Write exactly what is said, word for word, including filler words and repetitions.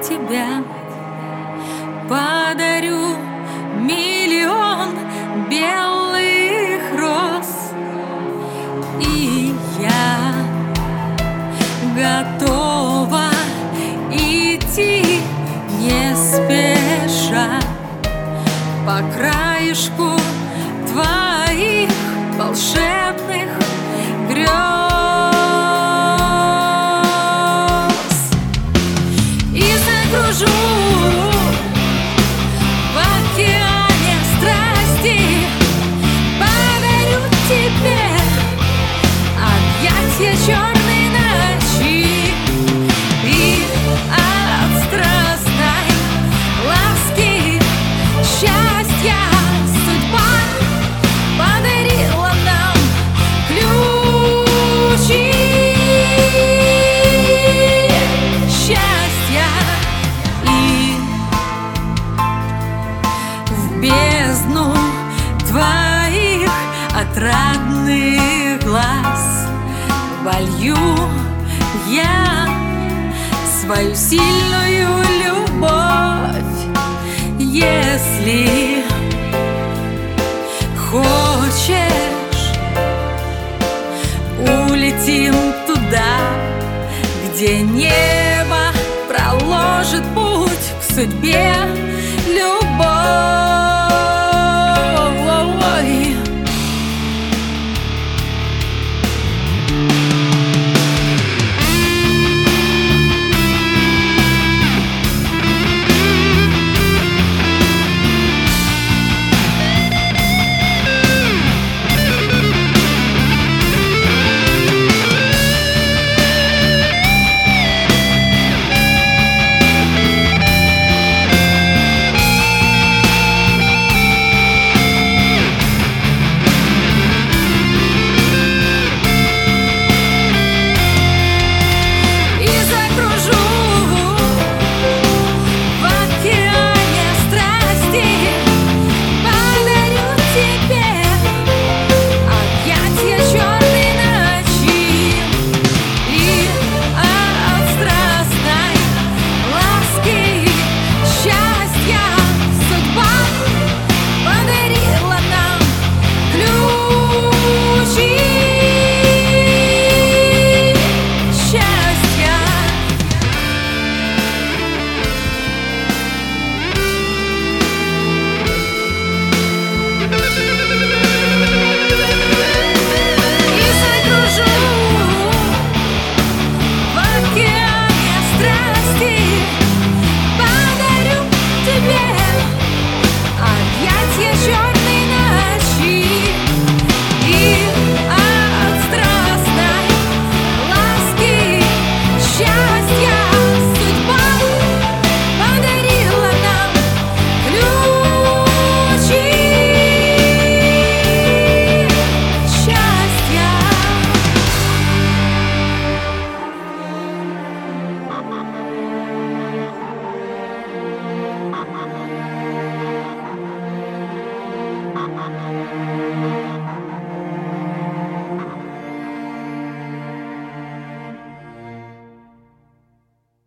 тебя подарю миллион белых роз, и я готова идти не спеша по краешку твоих волшебных грез. И закружу в океане страсти, подарю тебе объятия черной ночи, и от страстной ласки счастья судьба подарила нам ключи счастья. И в бездну твоих отрадных глаз волью я свою сильную любовь. Если хочешь, улетим туда, где небо проложит путь к судьбе.